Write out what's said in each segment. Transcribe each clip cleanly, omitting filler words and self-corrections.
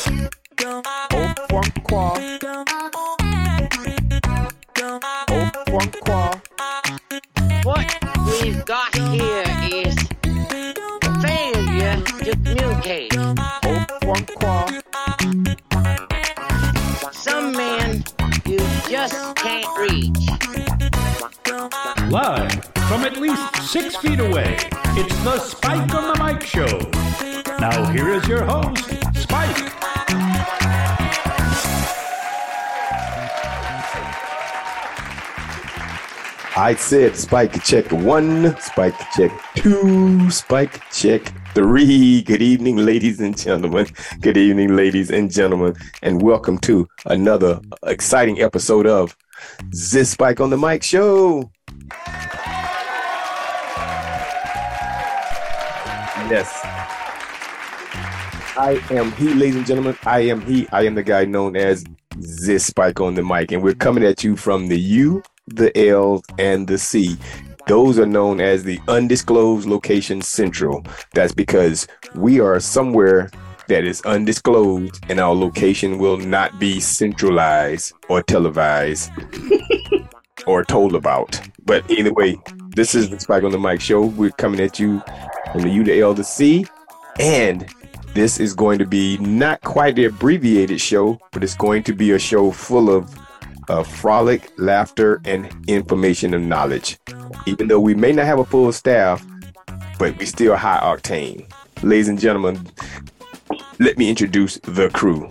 Au Francois. Au Francois. What we've got here is failure to communicate. Au Francois. Some men you just can't reach. Live from at least 6 feet away, it's the Spike on the Mic Show. Now here is your host, Spike. I said Spike check 1, Spike check 2, Spike check 3. Good evening, ladies and gentlemen. Good evening, ladies and gentlemen, and welcome to another exciting episode of this Spike on the Mic Show. Yes. I am he, ladies and gentlemen. I am he. I am the guy known as this Spike on the Mic, and we're coming at you from the U, the L, and the C. Those are known as the undisclosed location central. That's because we are somewhere that is undisclosed, and our location will not be centralized or televised or told about. But either way, this is the Spike on the Mic Show. We're coming at you from the U, the L, the C, and this is going to be not quite the abbreviated show, but it's going to be a show full of frolic, laughter, and information and knowledge. Even though we may not have a full staff, but we still high octane. Ladies and gentlemen, let me introduce the crew.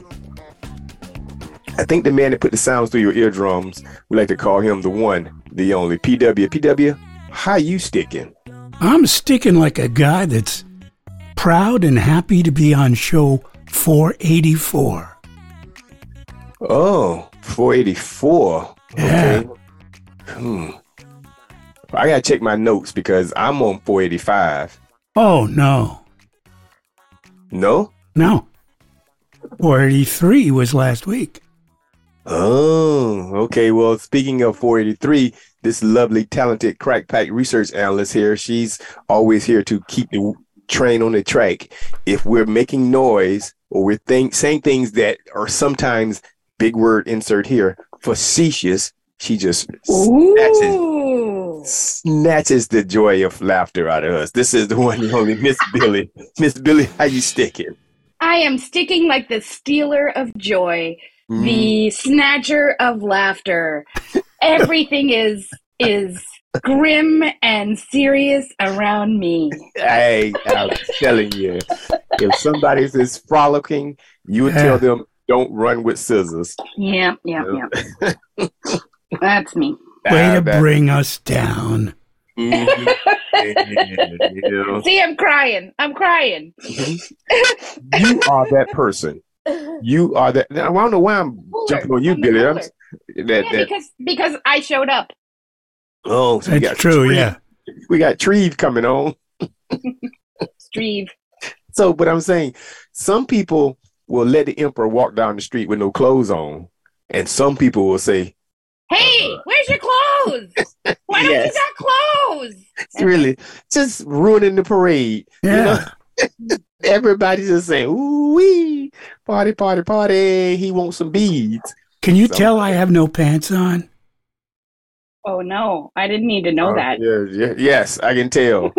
I think the man that put the sounds through your eardrums, we like to call him the one, the only PW. PW, how you sticking? I'm sticking like a guy that's proud and happy to be on show 484. Oh, 484. Yeah. Okay. I gotta check my notes because I'm on 485. Oh, no. No? No. 483 was last week. Oh, okay. Well, speaking of 483, this lovely, talented crack pack research analyst here, she's always here to keep the train on the track. If we're making noise or we're saying things that are sometimes, big word insert here, facetious, she just snatches the joy of laughter out of us. This is the one and only Miss Billy. Miss Billy, how you sticking? I am sticking like the stealer of joy, the snatcher of laughter. Everything is grim and serious around me. Hey, I'm telling you, if somebody's is frolicking, you would tell them, don't run with scissors. Yeah. That's me. Way to bring us down. Mm-hmm. See, I'm crying. You are that person. You are that. I don't know why I'm jumping on you, Billy. Because I showed up. Oh, so that's true. Treve. Yeah, we got Treve coming on. Treve. So, but I'm saying, some people will let the emperor walk down the street with no clothes on, and some people will say, "Hey, where's your clothes? Why don't you got clothes?" It's really just ruining the parade. yeah. You know? Everybody's just saying, "Ooh wee, party, party, party." He wants some beads. Can you tell I have no pants on? Oh no, I didn't need to know that. Yes, I can tell.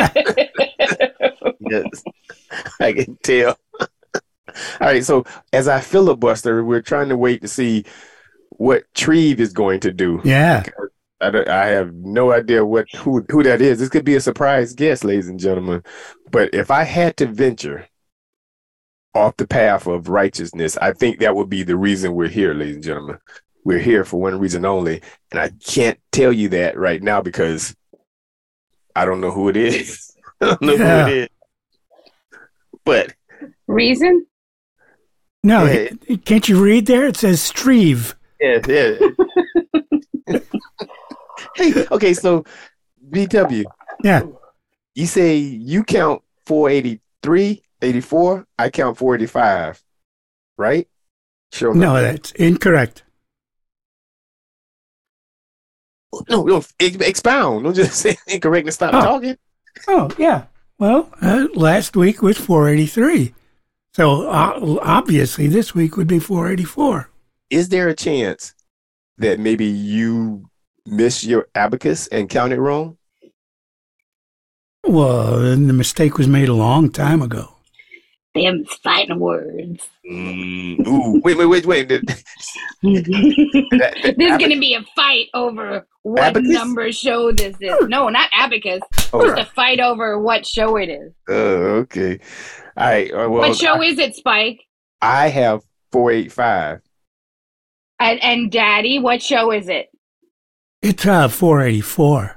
Yes, I can tell. All right, so as I filibuster, we're trying to wait to see what Treve is going to do. Yeah. I have no idea who that is. This could be a surprise guest, ladies and gentlemen. But if I had to venture off the path of righteousness, I think that would be the reason we're here, ladies and gentlemen. We're here for one reason only, and I can't tell you that right now because I don't know who it is. I don't know who it is. But reason? No, can't you read there? It says Streve. Yeah. Hey, okay, so BW. Yeah. You say you count 483, 84. I count 485, right? Sure. No, that's incorrect. No, expound. Don't just say incorrect and stop talking. Oh, yeah. Well, last week was 483. So obviously this week would be 484. Is there a chance that maybe you missed your abacus and counted wrong? Well, the mistake was made a long time ago. Them fighting words. Ooh, wait. There's going to be a fight over what Abacus? number show this is. No, not abacus. There's a fight over what show it is. Okay. All right. Well, What show is it, Spike? I have 485. And Daddy, what show is it? It's 484.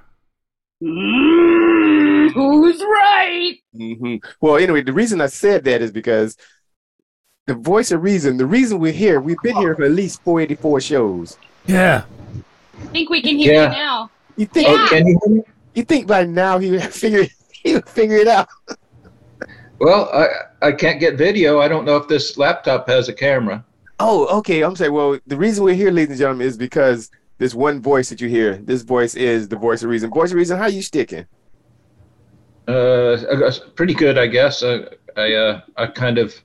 Who's right? Well, anyway, the reason I said that is because the voice of reason, the reason we're here, we've been here for at least 484 shows. Yeah. I think we can hear you now. You think? Yeah. Can you hear me? You think by now he would figure it out? Well, I can't get video. I don't know if this laptop has a camera. Oh, okay. I'm saying, well, the reason we're here, ladies and gentlemen, is because this one voice that you hear. This voice is the voice of reason. Voice of reason. How you sticking? Pretty good, I guess. I kind of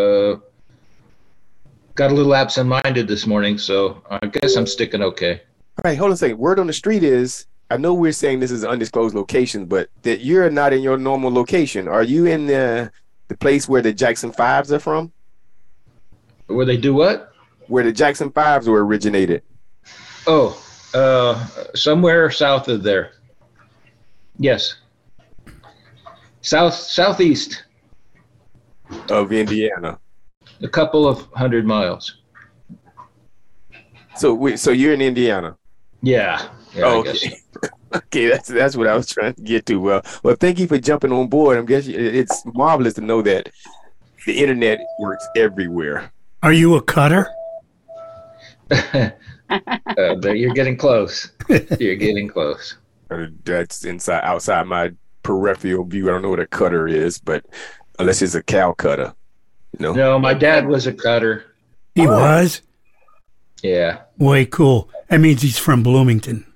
got a little absent-minded this morning, so I guess I'm sticking okay. All right, hold on a second. Word on the street is, I know we're saying this is an undisclosed location, but that you're not in your normal location. Are you in the place where the Jackson 5s are from? Where they do what? Where the Jackson 5s were originated. Oh, somewhere south of there. Yes. Southeast. Of Indiana. A couple of 100 miles. So you're in Indiana. Yeah. Oh, I guess. okay. Okay, that's what I was trying to get to. Well, thank you for jumping on board. I'm guessing it's marvelous to know that the internet works everywhere. Are you a cutter? You're getting close. You're getting close. That's outside my peripheral view. I don't know what a cutter is, but unless it's a cow cutter, No, my dad was a cutter. He was? Yeah. Way cool. That means he's from Bloomington.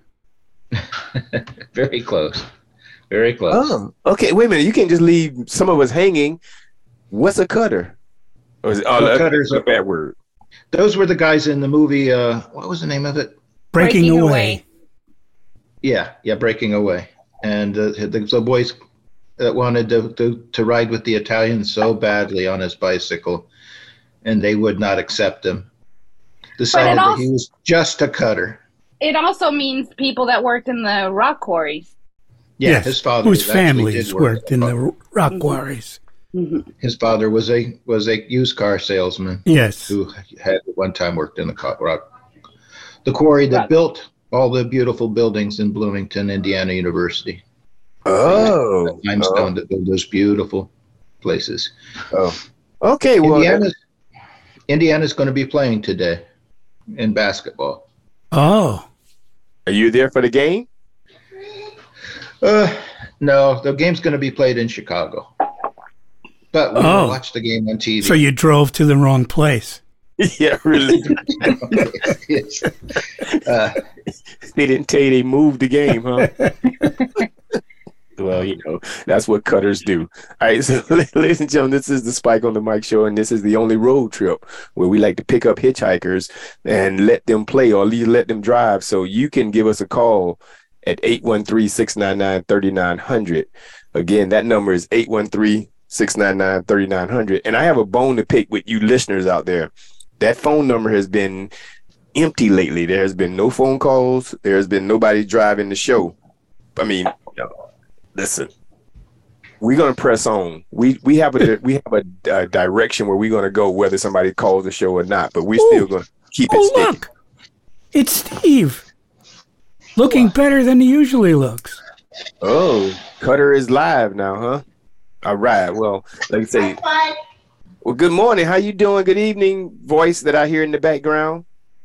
Very close. Very close. Oh, okay. Wait a minute. You can't just leave some of us hanging. What's a cutter? Or is it, cutter's a bad word. Those were the guys in the movie. What was the name of it? Breaking Away. Yeah, Breaking Away. And the boys that wanted to ride with the Italians so badly on his bicycle, and they would not accept him. Decided that he was just a cutter. It also means people that worked in the rock quarries. Yeah, yes, his father whose families worked in the rock quarries. Mm-hmm. His father was a used car salesman. Yes, who had at one time worked in the quarry that built all the beautiful buildings in Bloomington, Indiana University. Oh, limestone that built those beautiful places. Oh, okay. Well, Indiana's going to be playing today in basketball. Oh, are you there for the game? No, the game's going to be played in Chicago. But we will watch the game on TV. So you drove to the wrong place. Yeah, really. Yes. They didn't tell you they moved the game, huh? Well, that's what cutters do. All right, so ladies and gentlemen, this is the Spike on the Mic Show, and this is the only road trip where we like to pick up hitchhikers and let them play or let them drive. So you can give us a call at 813-699-3900. Again, that number is 813-699-3900. And I have a bone to pick with you listeners out there. That phone number has been empty lately. There has been no phone calls. There has been nobody driving the show. I mean, listen, we're gonna press on. We have a direction where we're gonna go, whether somebody calls the show or not. But we're still gonna keep it sticking. Look, it's Steve, looking better than he usually looks. Oh, Cutter is live now, huh? All right. Well, like I say, well, good morning. How you doing? Good evening, voice that I hear in the background.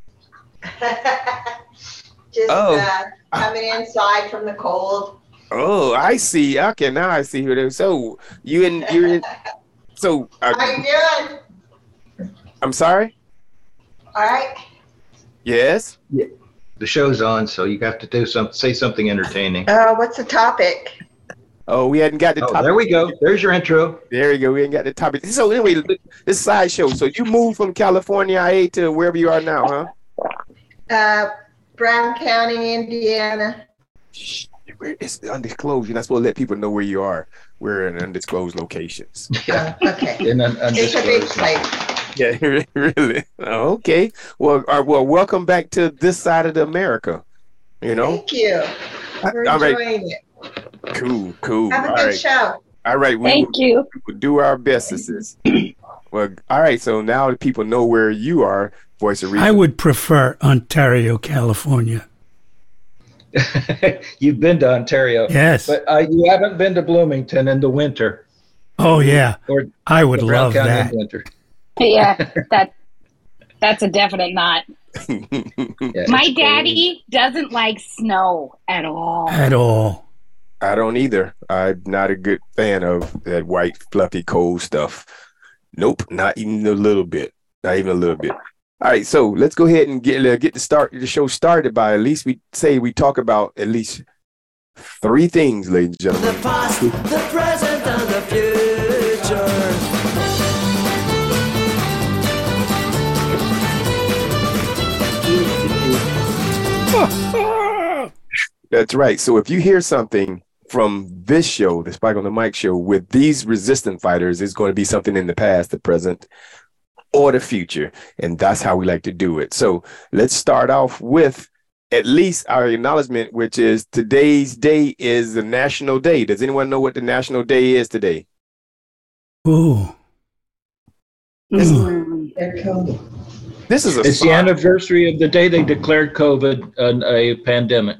Just coming inside from the cold. Oh, I see. Okay, now I see who it is. So you're in. So how you doing? I'm sorry. All right. Yes. Yeah. The show's on, so you have to say something entertaining. What's the topic? Oh, we hadn't got the Oh, topic. there we go. There's your intro. There we go. We ain't got the topic. So anyway, this sideshow. So you moved from California, IA, to wherever you are now, huh? Brown County, Indiana. Shh, it's undisclosed. You're not supposed to let people know where you are. We're in undisclosed locations. Okay. In an It's a big undisclosed. place. Yeah, really. Okay. Well, welcome back to this side of the America. You know. Thank you. We're All right. enjoying it. Cool. Have a All good right. show. All right. Thank you. We'll do our best, sisters. Well, all right. So now that people know where you are, Voice of Reason. I would prefer Ontario, California. You've been to Ontario. Yes. But you haven't been to Bloomington in the winter. Oh, yeah. Or I would Brown love County that. in winter. Yeah, that's a definite not. Yeah, My it's cold. daddy doesn't like snow at all. At all. I don't either. I'm not a good fan of that white, fluffy, cold stuff. Nope, not even a little bit. Not even a little bit. All right, so let's go ahead and get the show started by at least we talk about at least 3 things, ladies and gentlemen. The past, the present, and the future. That's right. So if you hear something from this show, the Spike on the Mic show, with these resistant fighters, it's going to be something in the past, the present, or the future. And that's how we like to do it. So let's start off with at least our acknowledgement, which is today's day is the National Day. Does anyone know what the National Day is today? Ooh. Mm. They're cool. This is It's the anniversary of the day they declared COVID a pandemic.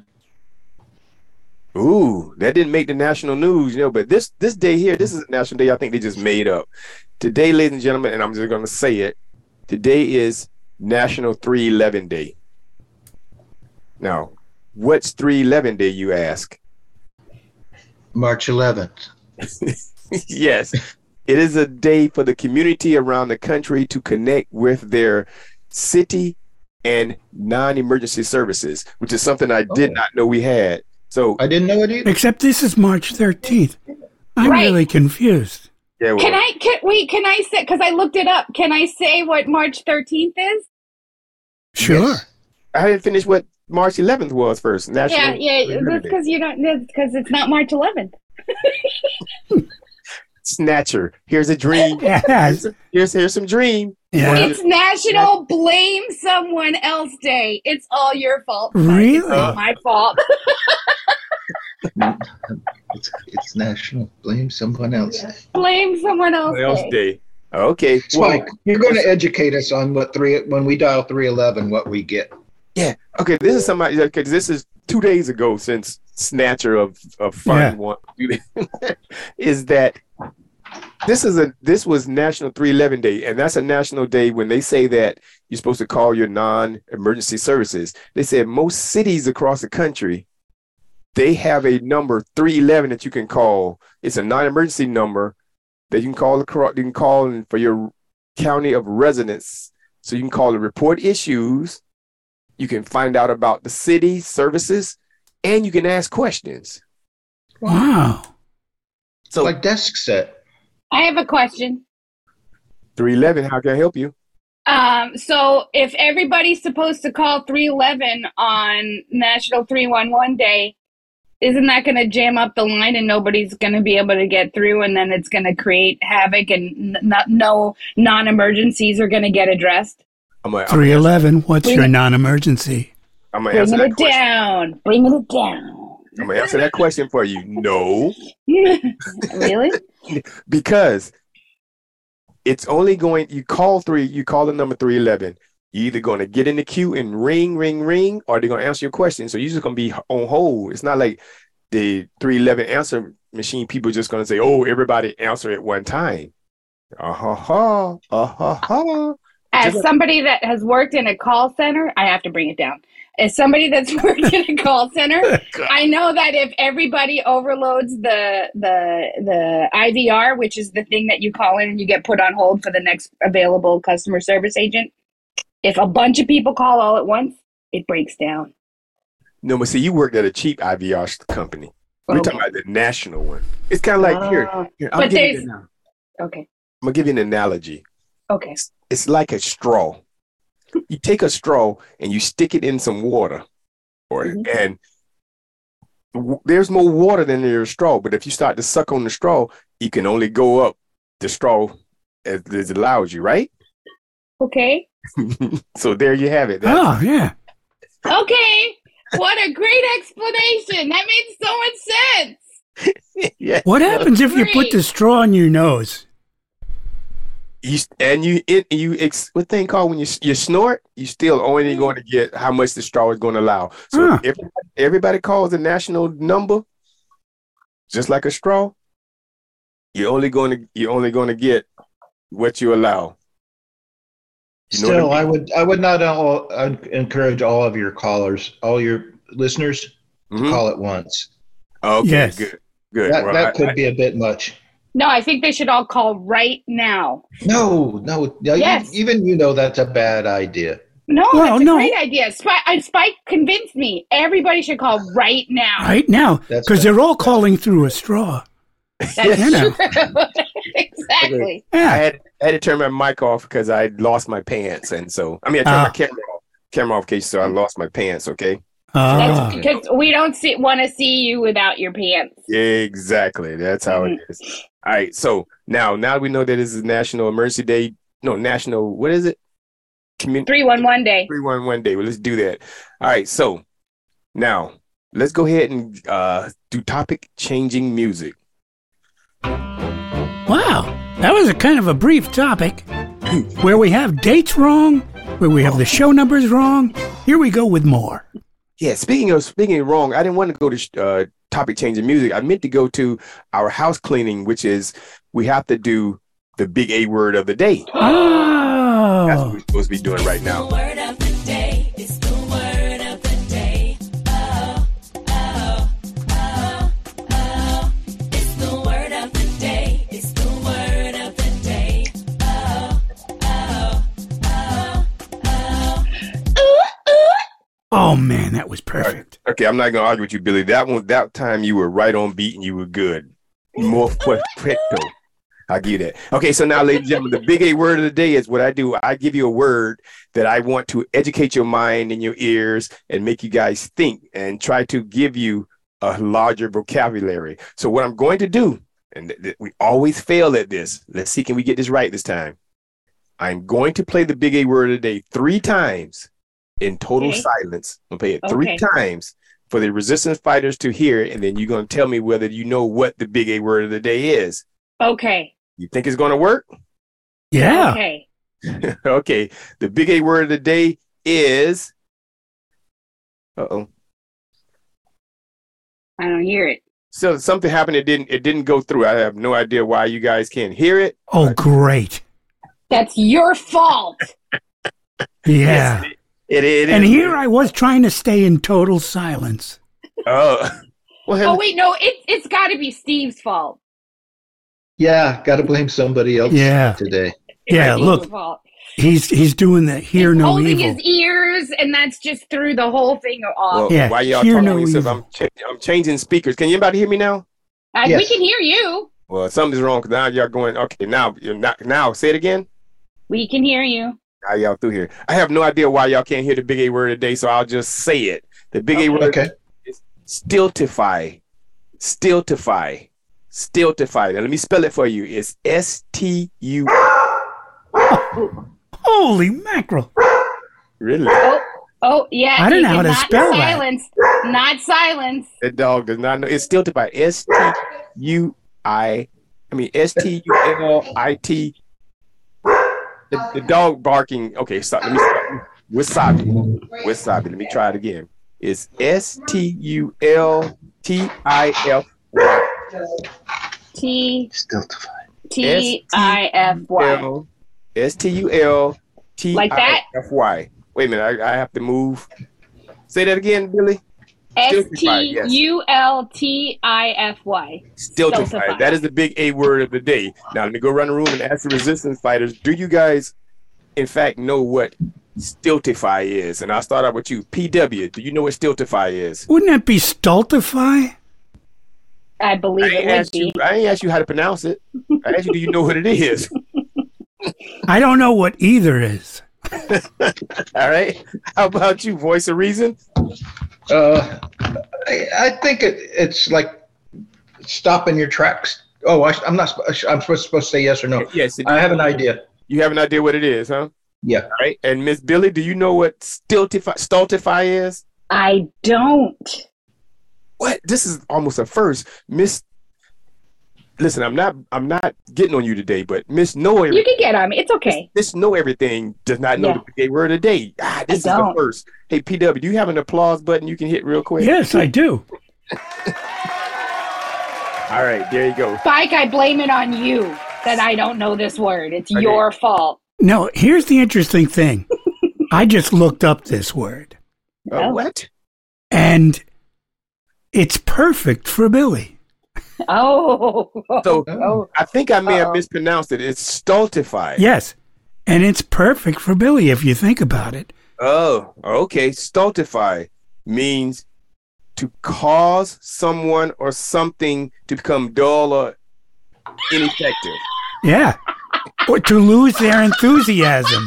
Ooh, that didn't make the national news, but this day here, this is a national day I think they just made up. Today, ladies and gentlemen, and I'm just going to say it, today is National 311 Day. Now, what's 311 Day, you ask? March 11th. Yes, it is a day for the community around the country to connect with their city and non-emergency services, which is something I did not know we had. So I didn't know it either. Except this is March 13th. I'm Right. really confused. yeah, well, Can I say, because I looked it up, can I say what March 13th is? Sure. Yes. I didn't finish what March 11th was first. National Yeah, 311 that's Day. because you don't, that's because it's not March 11th. Snatcher. Here's a dream. Yes. Here's some dream. Yeah. It's National Blame Someone Else Day. It's all your fault. Really? It's not my fault. It's national. Blame someone else. Blame someone else. Else Day. day. Okay. Spike, you're going to educate us on when we dial 311, what we get. Yeah. Okay. This is somebody. Okay. This is 2 days ago since Snatcher of Fun Yeah. one is that this was National 311 Day, and that's a national day when they say that you're supposed to call your non-emergency services. They said most cities across the country, they have a number 311 that you can call. It's a non-emergency number that you can call. You can call for your county of residence. So you can call to report issues. You can find out about the city services, and you can ask questions. Wow. So Like desk set. I have a question. 311, how can I help you? So if everybody's supposed to call 311 on National 311 Day, isn't that going to jam up the line and nobody's going to be able to get through, and then it's going to create havoc and no non-emergencies are going to get addressed? I'm gonna 311, what's your non-emergency? I'm gonna answer Bringing that it question. down. Bringing it down. I'm gonna answer that question for you. No, Really? because it's only going. You call the number 311. You're either going to get in the queue and ring, or they're going to answer your question. So you're just going to be on hold. It's not like the 311 answer machine. People just going to say, "Oh, everybody answer at one time." As somebody that has worked in a call center, I have to bring it down. As somebody that's worked in a call center, I know that if everybody overloads the IVR, which is the thing that you call in and you get put on hold for the next available customer service agent, if a bunch of people call all at once, it breaks down. No, but see, you worked at a cheap IVR company. We're talking about the national one. It's kind of like here. I'll But give you there's now. okay. I'm gonna give you an analogy. Okay. It's like a straw. You take a straw and you stick it in some water, and there's more water than there is straw. But if you start to suck on the straw, you can only go up the straw as it allows you, right? Okay. So there you have it. Oh, yeah. Okay. What a great explanation. That made so much sense. Yeah. What happens if you put the straw in your nose? What thing called when you snort, you still only going to get how much the straw is going to allow. So if everybody calls the national number, just like a straw, you're only going to get what you allow. You know Still, what I mean? I would not encourage all of your callers, all your listeners, to call it once. Okay, Yes. good. That could be a bit much. No, I think they should all call right now. No. Yes. Even you know that's a bad idea. No, Well, that's a no. great idea. Spike convinced me. Everybody should call right now. Right now, That's because right. they're all calling through a straw. That's You know. true. Exactly. I Yeah. had to turn my mic off because I lost my pants, and so I turned my camera off, so I lost my pants. Okay. Ah. That's because we don't want to see you without your pants. Exactly. That's how it is. All right. So now we know that this is National Emergency Day. No, National. What is it? 311 day. 311 Day. Well, let's do that. All right. So now let's go ahead and do topic changing music. Wow. That was a kind of a brief topic where we have dates wrong, where we have the show numbers wrong. Here we go with more. Yeah. Speaking of wrong, I didn't want to go to topic changing music. I meant to go to our house cleaning, which is we have to do the big A word of the day. That's what Oh. we're supposed to be doing right now. Word of the day. It's the word of the day. Oh, oh, oh, oh. It's the word of the day. It's the word of the day. Oh, oh, oh, oh. Oh, man, that was perfect. Okay, I'm not gonna argue with you, Billy. That time you were right on beat and you were good. More perfecto. I'll give you that. Okay, so now, ladies and gentlemen, the big A word of the day is what I do. I give you a word that I want to educate your mind and your ears and make you guys think and try to give you a larger vocabulary. So what I'm going to do, and we always fail at this. Let's see, can we get this right this time? I'm going to play the big A word of the day 3 times in total silence. I'm going to play it 3 times for the resistance fighters to hear it, and then you're going to tell me whether you know what the big A word of the day is. Okay. You think it's going to work? Yeah. Okay. Okay. The big A word of the day is. Uh-oh. I don't hear it. So something happened. It didn't go through. I have no idea why you guys can't hear it. Oh, great. That's your fault. Yeah. It And is. here I was trying to stay in total silence. Oh. Well, Oh wait, no, it's got to be Steve's fault. Yeah, got to blame somebody else today. Yeah, Steve's look, fault. he's doing the hear no Holding evil. his ears, and that's just threw the whole thing off. well, Yeah, why y'all hear talking no to me? evil. I'm changing speakers. Can anybody hear me now? We Yes. can hear you. Well, something's wrong because now y'all going. Okay, now you're not. Now say it again. We can hear you. Now y'all through here. I have no idea why y'all can't hear the big A word of the day, so I'll just say it. The big A word is stiltify. Stiltify. Stiltify. Now let me spell it for you. It's S-T-U. Holy mackerel. Really? Oh yeah. I don't know you how to cannot spell that. silence. Not silence. That dog does not know. It's stiltify. S-T-U-I. I mean S-T-U-L-I-T. The dog barking. Okay, stop. Let me stop. Wasabi. Wasabi. Let me try it again. It's S-T-U-L-T-I-F-Y. Stiltify. T-I-F-Y. S-T-U-L-T-I-F-Y. Like that? Wait a minute. I have to move. Say that again, Billy. S-T-U-L-T-I-F-Y. Stiltify. That is the big A word of the day. Now, let me go around the room and ask the resistance fighters, do you guys, in fact, know what stiltify is? And I'll start out with you. PW, do you know what stiltify is? Wouldn't that be stultify? I believe it would be. I ain't asked you how to pronounce it. I asked you, do you know what it is? I don't know what either is. All right. How about you, voice of reason? I think it's like stopping your tracks. Oh, I'm supposed to say yes or no. Yes. I have an idea. You have an idea what it is, huh? Yeah. All right. And Miss Billy, do you know what stultify is? I don't. What? This is almost a first. Listen, I'm not getting on you today, but Miss Know Everything. You can get on me. It's okay. Miss Know Everything does not know Yeah. the gay word of the day. This is the don't. first. Hey, PW, do you have an applause button you can hit real quick? Yes, I do. All right, there you go. Spike, I blame it on you that I don't know this word. It's Okay. your fault. No, here's the interesting thing. I just looked up this word, What? and it's perfect for Billy. Oh. So Oh. I think I may have Uh-oh. mispronounced it. It's stultify. Yes, and it's perfect for Billy if you think about it. Oh, okay. Stultify means to cause someone or something to become dull or ineffective. Yeah, or to lose their enthusiasm.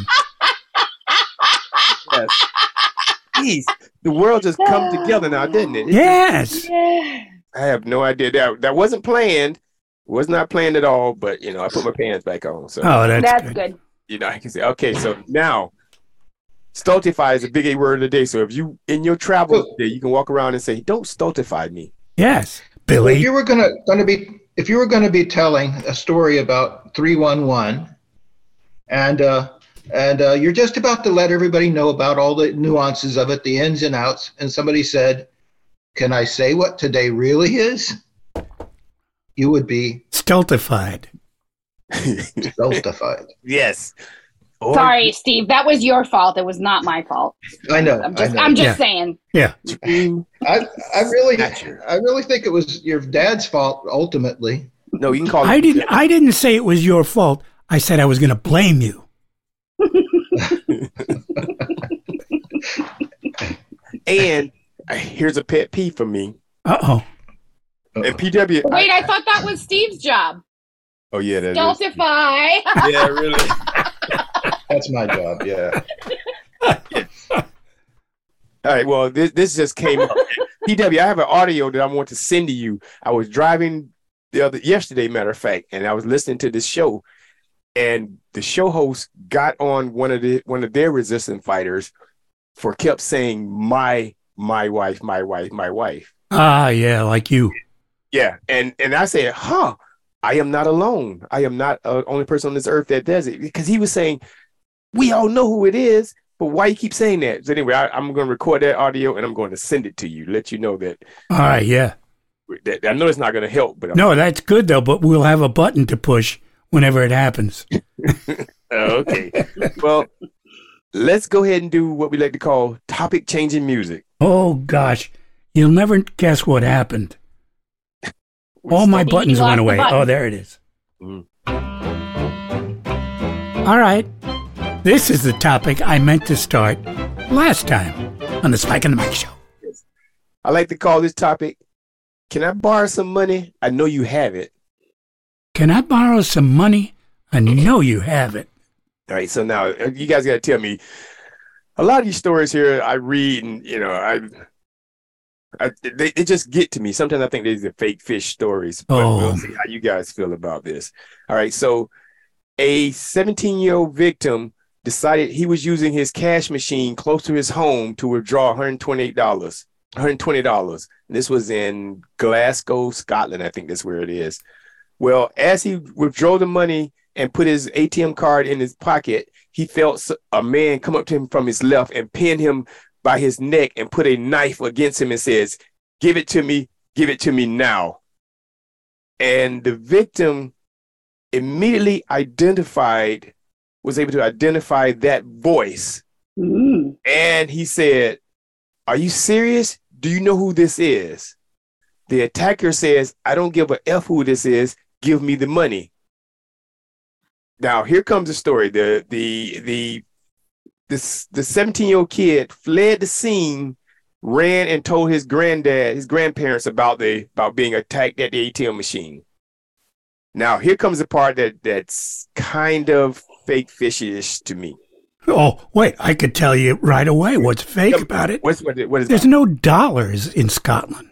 Yes. Jeez, the world just come together now, didn't it? Yes. Yeah. I have no idea. That wasn't planned. Was not planned at all. But I put my pants back on. So Oh, that's That's good. good. I can say, okay. So now, stultify is a big A word of the day. So if you in your travels today, you can walk around and say, "Don't stultify me." Yes, If Billy. you were going to be telling a story about 311, and you're just about to let everybody know about all the nuances of it, the ins and outs, and somebody said, "Can I say what today really is?" You would be Stultified. stultified. Yes. Or- Sorry, Steve. That was your fault. It was not my fault. I know. I'm I know. just Yeah. saying. Yeah. I really think it was your dad's fault ultimately. No, you can call it. I didn't say it was your fault. I said I was going to blame you. And here's a pet peeve for me. Uh-oh. And PW. Wait, I thought that was Steve's job. Oh yeah, that is. Stultify. Yeah, really. That's my job. Yeah. All right. Well, this just came up. PW, I have an audio that I want to send to you. I was driving yesterday, matter of fact, and I was listening to this show, and the show host got on one of their resistance fighters kept saying my wife, my wife, my wife. Ah, yeah, like you. Yeah, and I said, I am not alone. I am not the only person on this earth that does it, because he was saying, we all know who it is, but why you keep saying that? So anyway, I'm going to record that audio and I'm going to send it to you, let you know that. All right, yeah. I know it's not going to help, but No, that's good, though, but we'll have a button to push whenever it happens. Okay. Well, let's go ahead and do what we like to call topic changing music. Oh, gosh. You'll never guess what happened. All my Steve, buttons you lost went the away. button. Oh, there it is. Mm. All right. This is the topic I meant to start last time on the Spike and the Mike Show. I like to call this topic, can I borrow some money? I know you have it. Can I borrow some money? I know you have it. All right, so now you guys got to tell me, a lot of these stories here I read and, they just get to me. Sometimes I think these are fake fish stories, but we'll see how you guys feel about this. All right, so a 17-year-old victim decided he was using his cash machine close to his home to withdraw $120. This was in Glasgow, Scotland. I think that's where it is. Well, as he withdrew the money and put his ATM card in his pocket, he felt a man come up to him from his left and pin him by his neck and put a knife against him and says, give it to me now. And the victim immediately was able to identify that voice. Mm. And he said, are you serious? Do you know who this is? The attacker says, I don't give a F who this is. Give me the money. Now, here comes the story. The 17-year-old kid fled the scene ran and told his grandparents about being attacked at the ATM machine. Now, here comes the part that's kind of fake fishy-ish to me. Oh, wait, I could tell you right away what's fake about it. What is There's that? no dollars in Scotland.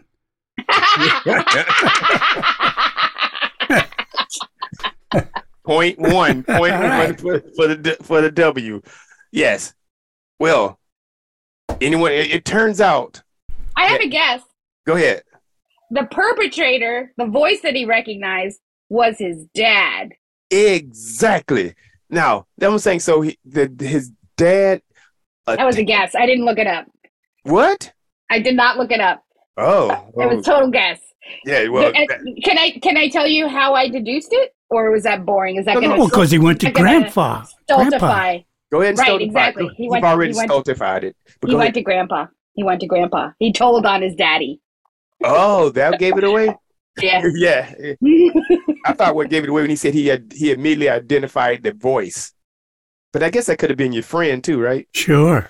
Point one for the W. Yes. Well, anyone, it turns out. I have a guess. Go ahead. The perpetrator, the voice that he recognized, was his dad. Exactly. Now, that was saying, so his dad. That was a guess. I didn't look it up. What? I did not look it up. Oh. It was total guess. Yeah, well. Can I tell you how I deduced it? Or was that boring? Is that going to... Well, because he went to Grandpa. Stultify. Go ahead and Right, stultify. exactly. You've already stultified it. But He go went ahead. to Grandpa. He told on his daddy. Oh, that gave it away? Yeah. Yeah. I thought what gave it away when he said he immediately identified the voice. But I guess that could have been your friend too, right? Sure.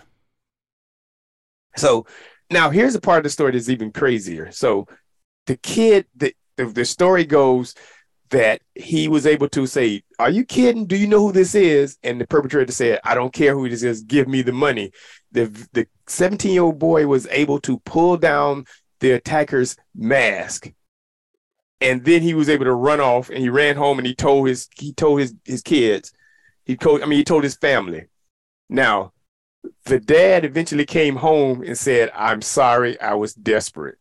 So now here's a part of the story that's even crazier. So the kid, the story goes that he was able to say, "Are you kidding? Do you know who this is?" And the perpetrator said, "I don't care who this is. Give me the money." The 17-year-old boy was able to pull down the attacker's mask. And then he was able to run off, and he ran home, and he told his kids. He told his family. Now, the dad eventually came home and said, "I'm sorry, I was desperate."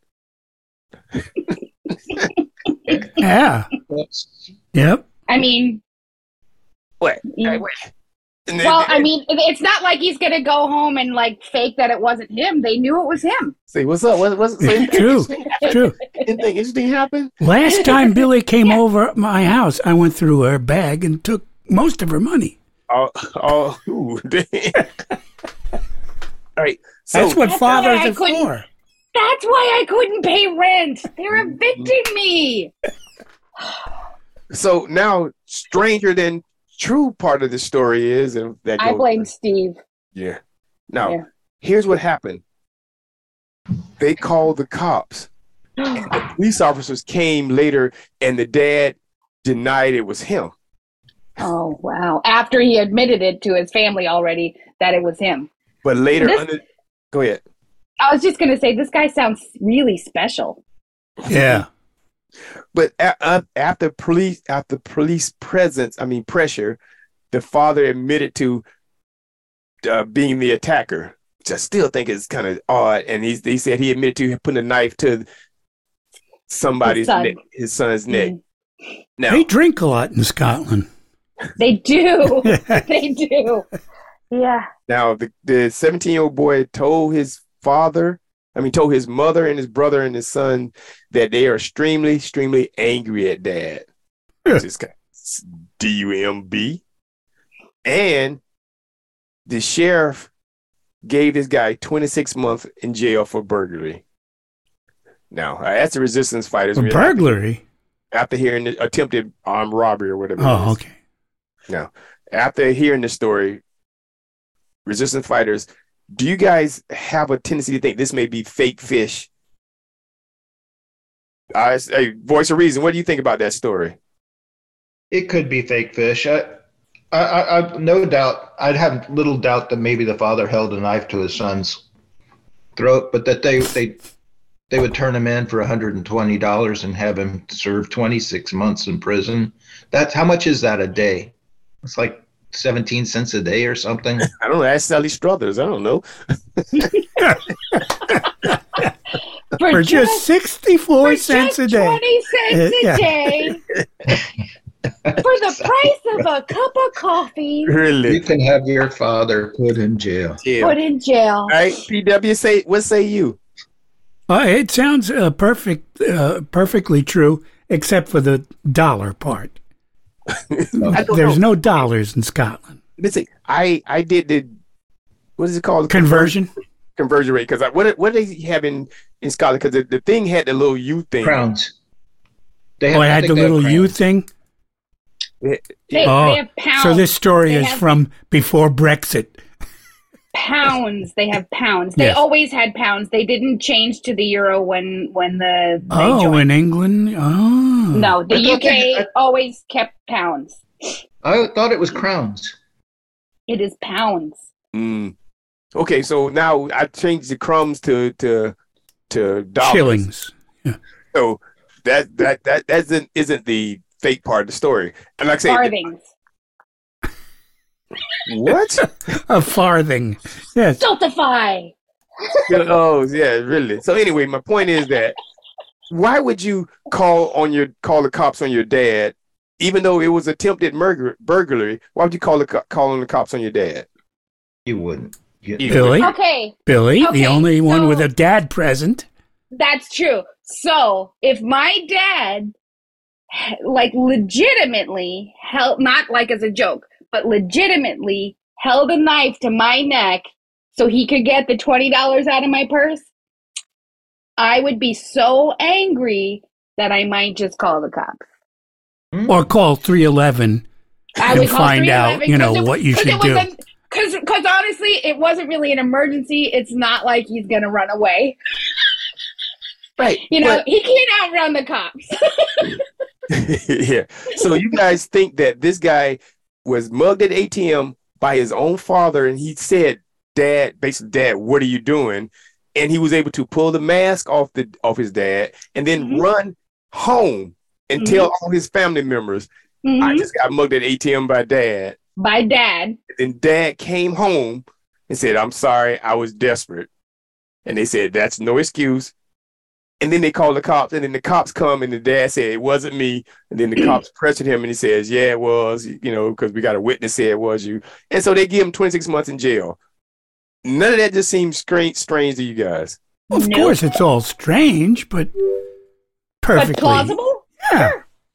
Yeah. Yep. I mean... What? Yeah. Wait. Well, I mean, it's not like he's going to go home and, like, fake that it wasn't him. They knew it was him. Say, what's up? What's True. True. Anything interesting happened? Last time Billy came over at my house, I went through her bag and took most of her money. Ooh, damn. All right. So, That's what fathers I are couldn't- for. That's why I couldn't pay rent. They're evicting me. So now, stranger than true part of the story is, and that I goes- blame Steve. Yeah. Now, Yeah. here's what happened. They called the cops. And the police officers came later, and the dad denied it was him. Oh, wow. After he admitted it to his family already that it was him. But later, This- go ahead. I was just going to say, this guy sounds really special. Yeah. But after police pressure, the father admitted to being the attacker, which I still think is kind of odd. And he said he admitted to putting a knife to somebody's neck, his son's neck. Now, They drink a lot in Scotland. They do. They do. Yeah. Now, the 17-year-old boy told his mother and his brother and his son that they are extremely, extremely angry at dad. Which is kind of DUMB. And the sheriff gave this guy 26 months in jail for burglary. Now, I asked the resistance fighters. For burglary? After hearing the attempted armed robbery or whatever. Oh, okay. Now, after hearing the story, resistance fighters, do you guys have a tendency to think this may be fake fish? Hey, voice of reason, what do you think about that story? It could be fake fish. I no doubt. I'd have little doubt that maybe the father held a knife to his son's throat, but that they would turn him in for $120 and have him serve 26 months in prison. That's how much is that a day? It's like 17 cents a day or something. I don't know. Ask Sally Struthers. I don't know. For just 64 cents a day. 20 cents a day. For the price of a cup of coffee. Really? You can have your father put in jail. Put in jail. All right, PW, what say you? It sounds perfectly true, except for the dollar part. There's no dollars in Scotland. Let's see. I did the, what is it called? Conversion rate. Because what do they have in Scotland? Because the thing had the little U thing. Crowns. It had the little U thing? They have pounds. So this story They is have- from before Brexit. pounds. They have pounds. They Yes. always had pounds. They didn't change to the euro when they Oh, joined. in England? Oh. No, the I thought UK always kept pounds. I thought it was crowns. It is pounds. Okay, so now I changed the crumbs to dollars. Shillings. So that isn't the fake part of the story. And like I say, Farthings. what? A farthing. Yes. Stultify. Oh yeah, really. So anyway, my point is that why would you call the cops on your dad, even though it was attempted burglary? Why would you call on the cops on your dad? You wouldn't. Billy? Okay, Billy, Okay, the only one so- with a dad present. that's true. So if my dad, like, legitimately held, not like as a joke, but legitimately held a knife to my neck so he could get the $20 out of my purse, I would be so angry that I might just call the cops. Or call 311 I and would call find out, 311 what you should it do. wasn't- Because honestly, it wasn't really an emergency. It's not like he's going to run away. Right. He can't outrun the cops. Yeah. So you guys think that this guy was mugged at ATM by his own father, and he said, "Dad, what are you doing?" And he was able to pull the mask off his dad, and then run home and tell all his family members, "I just got mugged at ATM by Dad." By Dad. And Dad came home and said, "I'm sorry, I was desperate." And they said, "That's no excuse." And then they called the cops, and then the cops come, and the dad said, "It wasn't me." And then the cops pressured him, and he says, "Yeah, it was, because we got a witness say it was you." And so they give him 26 months in jail. None of that just seems strange to you guys. Of course, it's all strange, but perfectly. But plausible? Yeah.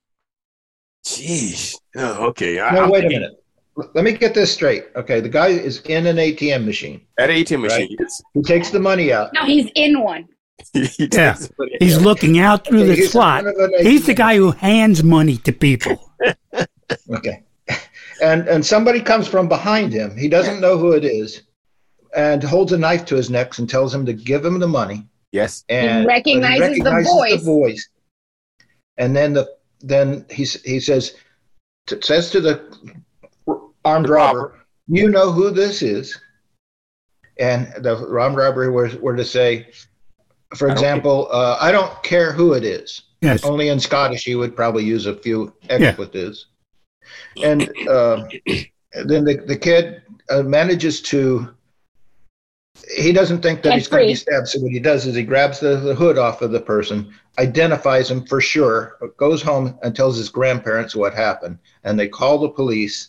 Jeez. Oh, okay. No, wait a minute. Let me get this straight. Okay, the guy is in an ATM machine. At an ATM machine, Right. yes. He takes the money out. No, he's in one. Yeah. He's looking out through the He's in slot. front of an He's the ATM. guy who hands money to people. Okay. And somebody comes from behind him. He doesn't know who it is, and holds a knife to his neck and tells him to give him the money. Yes. And He recognizes the voice. And then he says to the armed robber, "You know who this is?" And the armed robber were to say, for example, "I don't care who it is." Yes. Only in Scottish he would probably use a few expletives. And then the kid manages to. He doesn't think that he's going to be stabbed, so what he does is he grabs the hood off of the person, identifies him for sure, goes home and tells his grandparents what happened, and they call the police.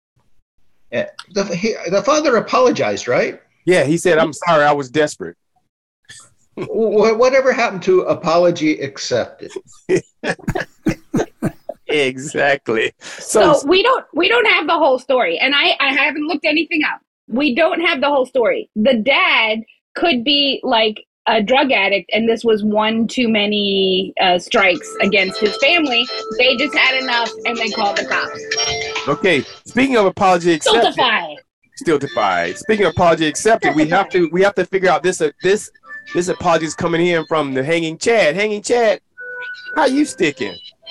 The father apologized, right? Yeah, he said, "I'm sorry, I was desperate." Whatever happened to apology accepted? Exactly. So we don't have the whole story, and I haven't looked anything up. We don't have the whole story. The dad could be like a drug addict, and this was one too many strikes against his family. They just had enough, and they called the cops. Okay. Speaking of apology accepted. Stultify. Speaking of apology accepted, we have to figure out this apology is coming in from the Hanging Chad. Hanging Chad, how you sticking?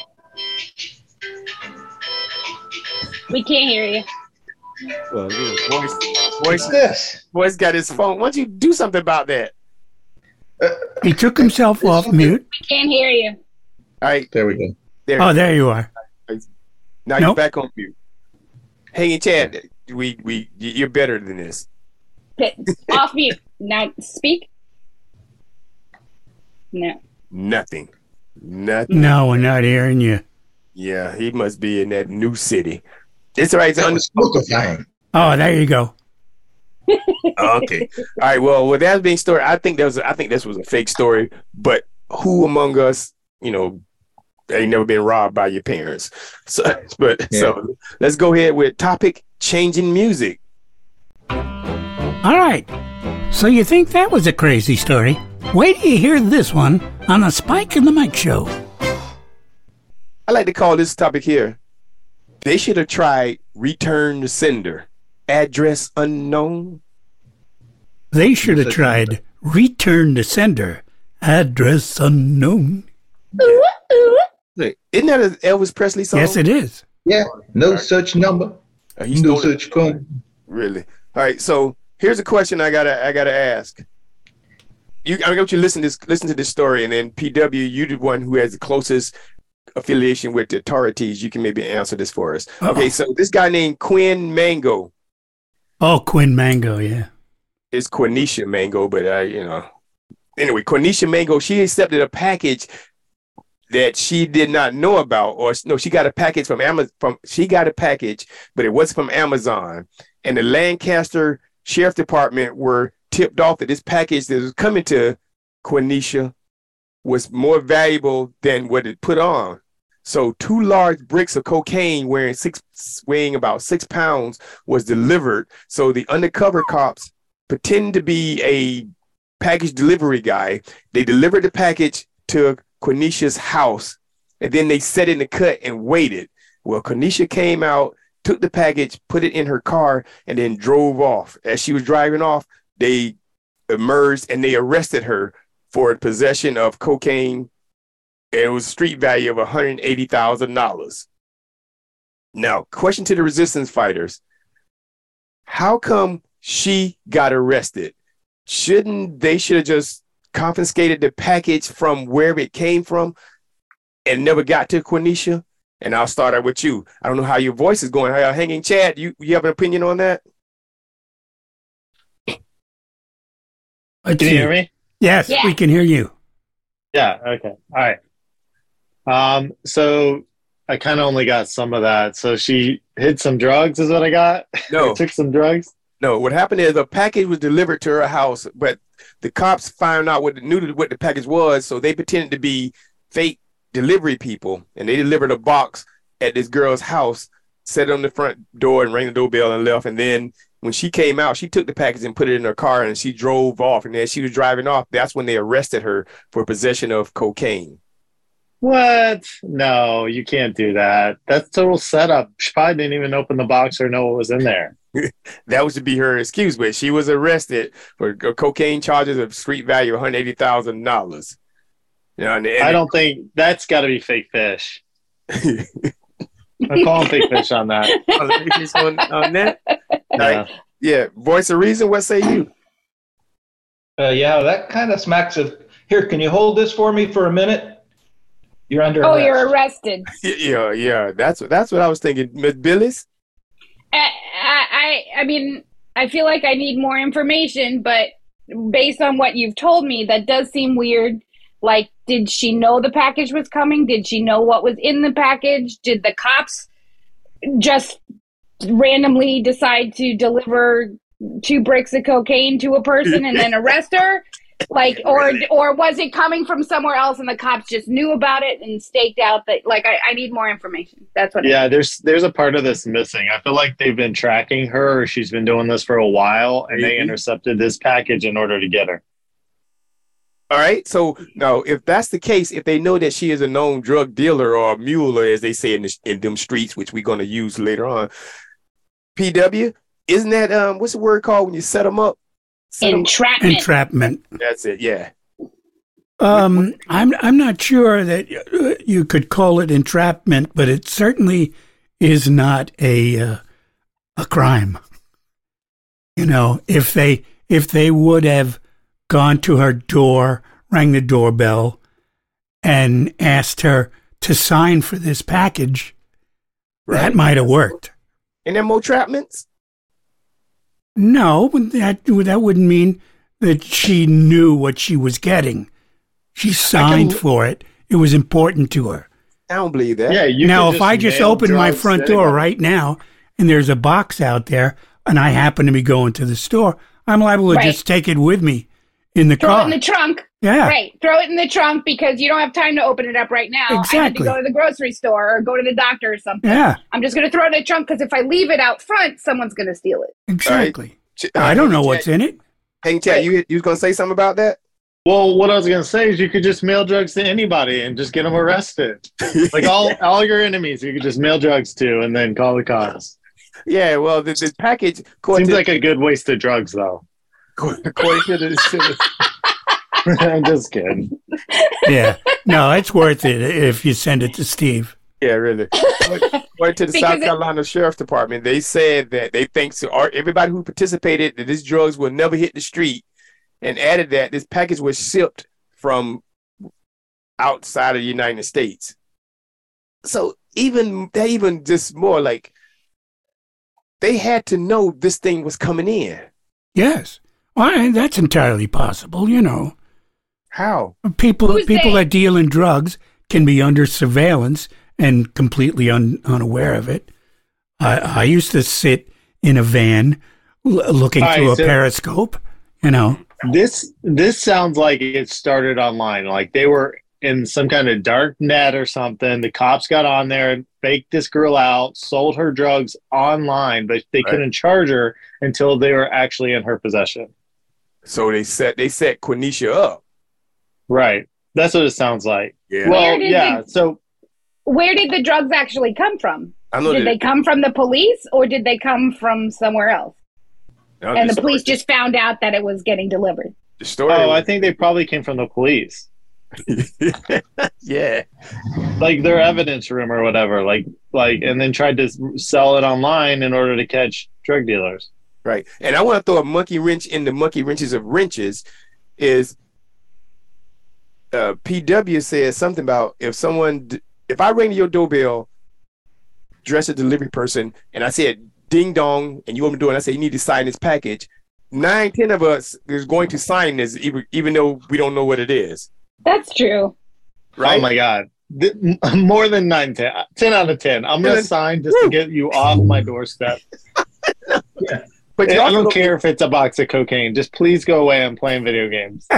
We can't hear you. Well, What's this? Boy's got his phone. Why don't you do something about that? He took himself off mute. We can't hear you. All right. There we go. There you are. Now you're back on mute. Hanging Chad, you're better than this. Off mute. Now speak. No. Nothing. No, we're not hearing you. Yeah, he must be in that new city. It's all right. It's Stultifying. Oh, there you go. Okay. All right. Well, with that being story, I think this was a fake story. But who among us, ain't never been robbed by your parents? So let's go ahead with topic: changing music. All right. So you think that was a crazy story? Wait till you hear this one on the Spike and the Mike Show. I like to call this topic here. They should have tried return to sender. Address unknown. They should have tried return to sender, address unknown. Look, isn't that an Elvis Presley song? Yes, it is. Yeah, no such number, He no stole it. such phone. Really? All right. So here's a question I gotta ask. I'm gonna let you listen to this story, and then PW, you the one who has the closest affiliation with the authorities. You can maybe answer this for us. Uh-oh. Okay. So this guy named Quinn Mango. Oh, Quinn Mango, yeah. It's Quenisha Mango, but anyway, Quenisha Mango. She accepted a package that she did not know about, or no, she got a package from Amazon. She got a package, but it was from Amazon, and the Lancaster Sheriff Department were tipped off that this package that was coming to Quenisha was more valuable than what it put on. So 2 large bricks of cocaine weighing about 6 pounds was delivered. So the undercover cops pretend to be a package delivery guy. They delivered the package to Quenisha's house, and then they sat in the cut and waited. Well, Quenisha came out, took the package, put it in her car, and then drove off. As she was driving off, they emerged and they arrested her for possession of cocaine. It was street value of $180,000. Now, question to the resistance fighters. How come she got arrested? Should have just confiscated the package from wherever it came from and never got to Quenisha? And I'll start out with you. I don't know how your voice is going. How hanging, Chad? You have an opinion on that? Can you hear me? Yes, Yeah. we can hear you. Yeah. Okay. All right. So I kind of only got some of that. So she hid some drugs, is what I got. No. Took some drugs. No, what happened is a package was delivered to her house, but the cops found out what the package was, so they pretended to be fake delivery people, and they delivered a box at this girl's house, set it on the front door, and rang the doorbell and left. And then when she came out, she took the package and put it in her car, and she drove off. And as she was driving off, that's when they arrested her for possession of cocaine. What? No, you can't do that. That's total setup. She probably didn't even open the box or know what was in there. That was to be her excuse, but she was arrested for cocaine charges of street value of $180,000. I don't think that's got to be fake fish. I'm calling fake fish on that. on that. Yeah. Yeah, voice of reason. What say you? Yeah, that kind of smacks of. Here, can you hold this for me for a minute? You're under Oh, arrest. you're arrested. Yeah. That's what I was thinking, Miss Billis. I mean, I feel like I need more information, but based on what you've told me, that does seem weird. Like, did she know the package was coming? Did she know what was in the package? Did the cops just randomly decide to deliver 2 bricks of cocaine to a person and then arrest her? Like, or was it coming from somewhere else and the cops just knew about it and staked out that, like, I need more information. That's what Yeah, there's a part of this missing. I feel like they've been tracking her, or she's been doing this for a while, and they intercepted this package in order to get her. All right. So now, if that's the case, if they know that she is a known drug dealer or a mule, as they say in them streets, which we're going to use later on, PW, isn't that what's the word called when you set them up? Entrapment. That's it. Yeah. I'm not sure that you could call it entrapment, but it certainly is not a crime. You know, if they would have gone to her door, rang the doorbell, and asked her to sign for this package, that might have worked. And then more trapments? No, that wouldn't mean that she knew what she was getting. She signed for it. It was important to her. I don't believe that. Yeah. Now, if I just open my front door right now and there's a box out there and I happen to be going to the store, I'm liable to just take it with me in the car. Throw it in the trunk. Yeah. Right. Throw it in the trunk because you don't have time to open it up right now. Exactly. I had to go to the grocery store or go to the doctor or something. Yeah. I'm just going to throw it in the trunk because if I leave it out front, someone's going to steal it. Exactly. I don't know what's in it. Hey, Chad, you was going to say something about that? Well, what I was going to say is you could just mail drugs to anybody and just get them arrested. Like all your enemies, you could just mail drugs to and then call the cops. Yeah, well, the package... Seems like a good waste of drugs, though. According to the I'm just kidding. Yeah. No, it's worth it if you send it to Steve. yeah, really. According to the Because South Carolina Sheriff's Department, they said that they think so. Everybody who participated that these drugs will never hit the street, and added that this package was shipped from outside of the United States. So even just more like they had to know this thing was coming in. Yes. Well, that's entirely possible, you know. How? People Who's they? that deal in drugs can be under surveillance and completely unaware of it. I used to sit in a van looking All right, through a so- periscope, you know. This sounds like it started online. Like they were in some kind of dark net or something. The cops got on there, faked this girl out, sold her drugs online, but they couldn't charge her until they were actually in her possession. So they set Quenisha up. Right. That's what it sounds like. Yeah. Well, Where did yeah. So Where did the drugs actually come from? I know Did they come from the police or did they come from somewhere else? And the police just found out that it was getting delivered. The story. I think they probably came from the police. Yeah. Like their evidence room or whatever. Like, and then tried to sell it online in order to catch drug dealers. Right. And I want to throw a monkey wrench in the monkey wrenches of wrenches is PW says something about if I ring your doorbell, dress a delivery person, and I said ding dong, and you open the door and I say you need to sign this package, 9-10 of us is going to sign this even though we don't know what it is. That's true. Right? Oh my God. More than 9, 10. 10 out of 10. I'm going to sign just to get you off my doorstep. Yeah. But I don't care if it's a box of cocaine. Just please go away. I'm playing video games.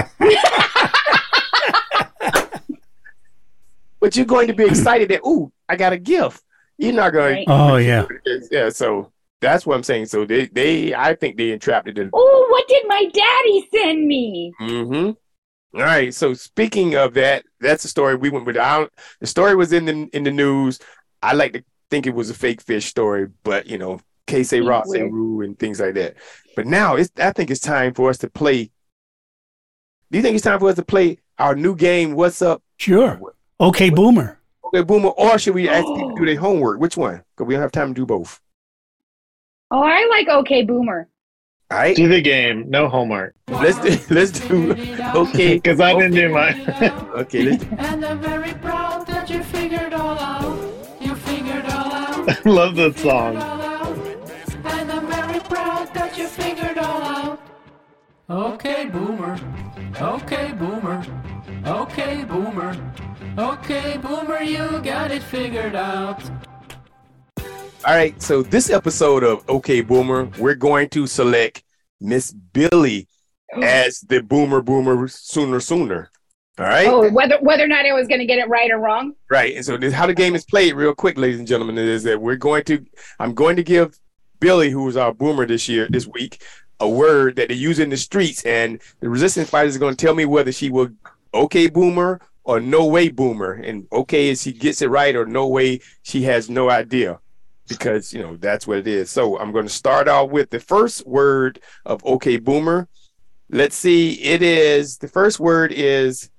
But you're going to be excited that, ooh, I got a gift. You're not going. Oh, yeah. Yeah. So that's what I'm saying. So I think they entrapped it in. Oh, what did my daddy send me? Mm-hmm. All right. So speaking of that, that's the story we went with. The story was in the news. I like to think it was a fake fish story, but you know, K-Say Ross and Rue and things like that. But now I think it's time for us to play. Do you think it's time for us to play our new game? What's up? Sure. Okay, Boomer. Okay, Boomer. Or should we ask people to do their homework? Which one? Because we don't have time to do both. Oh, I like Okay Boomer. All right. Do the game. No homework. Let's do okay. Because I didn't do mine. Okay. Let's do. And I'm very proud that you figured all out. You figured all out. I love that song. And I'm very proud that you figured all out. Okay, Boomer. Okay, Boomer. Okay, Boomer. Okay, Boomer, you got it figured out. All right, so this episode of Okay Boomer, we're going to select Miss Billy as the Boomer sooner. All right? Oh, whether or not I was going to get it right or wrong? Right, and so this, how the game is played real quick, ladies and gentlemen, is that I'm going to give Billy, who was our Boomer this week, a word that they use in the streets, and the resistance fighters are going to tell me whether she will Okay Boomer or No Way Boomer, and okay is she gets it right, or No Way she has no idea. Because, you know, that's what it is. So I'm going to start out with the first word of Okay Boomer. Let's see. The first word is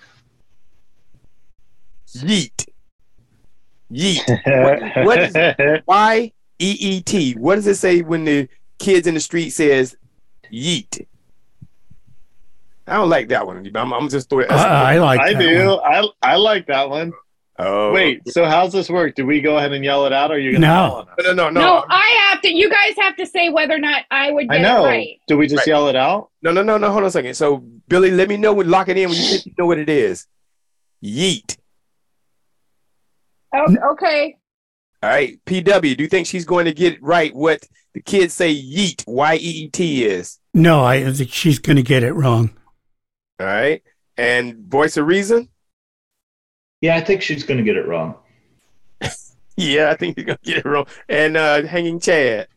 yeet. Yeet. What is Y-E-E-T? What does it say when the kids in the street says yeet? I don't like that one. I'm just throwing it. I like I that do. one. I like that one. Oh, wait. So how's this work? Do we go ahead and yell it out, or are you going to No. No, I have to. You guys have to say whether or not I would get I know. it right. Do we just yell it out? No. Hold on a second. So, Billy, let me know lock it in when you think you know what it is. Yeet. Oh, okay. All right. PW, do you think she's going to get it right what the kids say yeet, Y-E-E-T is? No, I think she's going to get it wrong. All right. And Voice of Reason? Yeah, I think she's going to get it wrong. Yeah, I think you're going to get it wrong. And Hanging Chad?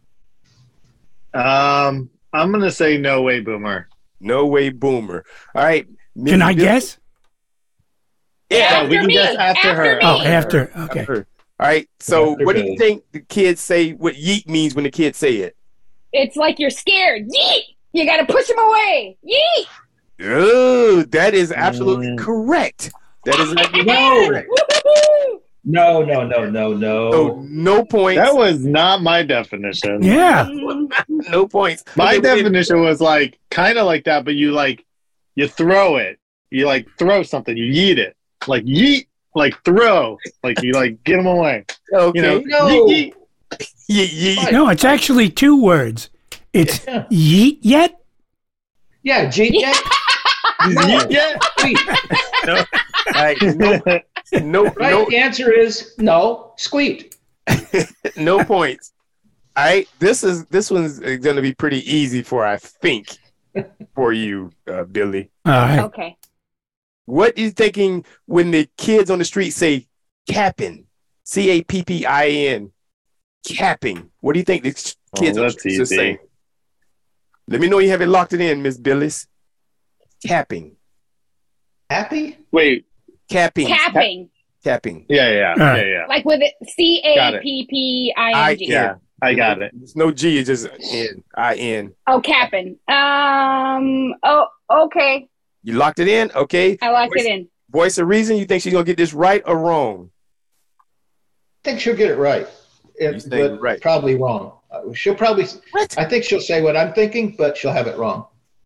I'm going to say No Way Boomer. No Way Boomer. All right. Can I guess? Yeah. we can guess after her. me. Oh, after. Okay. All right. So After what do you Billy. think the kids say, what yeet means when the kids say it? It's like you're scared. Yeet! You got to push them away. Yeet. Oh, that is absolutely correct. That is absolutely correct. Woo-hoo-hoo. No. So no points. That was not my definition. Yeah. No points. My Okay, definition was like kind of like that, but you throw it. You like throw something. You yeet it. Like yeet. Like throw. Like you like get them away. Okay. You know. No. Yeet, Yeet. No, it's actually two words. It's Yeah. yeet yet. Yeah, yeet. yeet. Yeah. Squeet. All right, no, Right. no, The answer is no. Squeet. no points. All right, this one's going to be pretty easy I think, for you, Billy. All right. Okay. What are you thinking when the kids on the street say capping? CAPPIN. Capping. What do you think the kids on the that's streets are easy. saying? Let me know you have it locked in, Miss Billis. Capping. Happy? Wait. Capping. Capping. Yeah. Like with it, CAPPING. Yeah, I got it. There's no G, it's just IN. Oh, capping. Oh, okay. You locked it in? Okay. I locked it in. Voice of reason, you think she's going to get this right or wrong? I think she'll get it right. You think But right. probably wrong. She'll probably. What? I think she'll say what I'm thinking, but she'll have it wrong.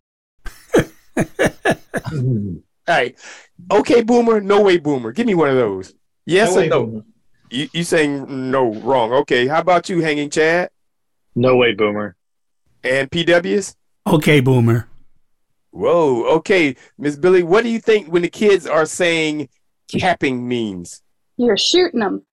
All right. Okay, Boomer. No way, Boomer. Give me one of those. Yes No or way, no? Boomer. You saying no, wrong. Okay. How about you, Hanging Chad? No way, Boomer. And PWs? Okay, Boomer. Whoa. Okay. Miss Billy, what do you think when the kids are saying capping means? You're shooting them.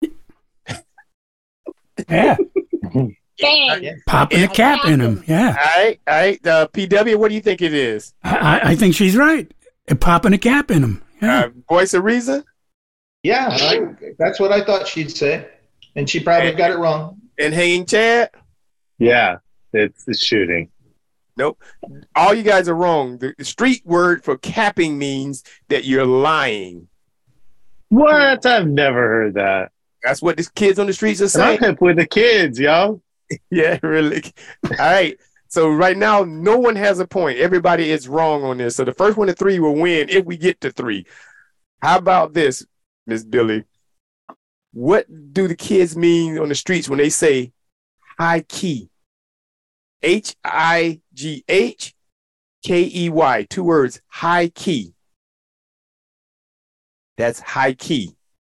Yeah. Bang. Popping a cap in him. Yeah. All right. PW, what do you think it is? I think she's right. Popping a cap in him. Yeah. Voice of reason? Yeah, that's what I thought she'd say, and she probably got it wrong. And Hanging Chad? Yeah, it's shooting. Nope. All you guys are wrong. The street word for capping means that you're lying. What? I've never heard that. That's what the kids on the streets are And saying. I'm hip with the kids, yo. Yeah, really. All right. So right now, no one has a point. Everybody is wrong on this. So the first one to three will win if we get to three. How about this, Miss Billy? What do the kids mean on the streets when they say high key? HIGHKEY. 2 words. High key. That's high key.